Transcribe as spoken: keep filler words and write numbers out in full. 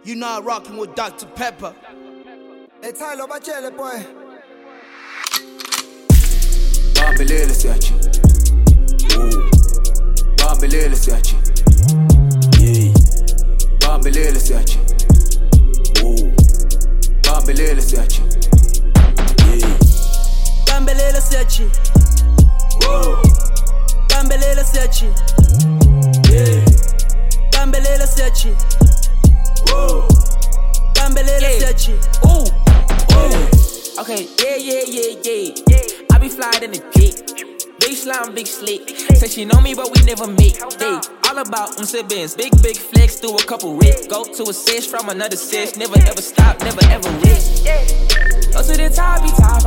You not rocking with Doctor Pepper. Hey Tyler, bachele boy. Bambelele siachi. Ooh. Bambelele siachi. Yeah. Bambelele siachi. Ooh. Bambelele siachi. Yeah. Bambelele siachi. Whoa. Bambelele siachi. Yeah. Bambelele siachi. Whoa. Bambelele siachi. Ooh. Ooh. Okay, yeah, yeah, yeah, yeah. yeah. I be flying in the jet. Big slime, big slick. Say she know me, but we never meet. Hey, all about um siblings. Big, big flex, do a couple rips. Go to a sesh from another sesh. Never ever stop, never ever rest. Go to the top, be top.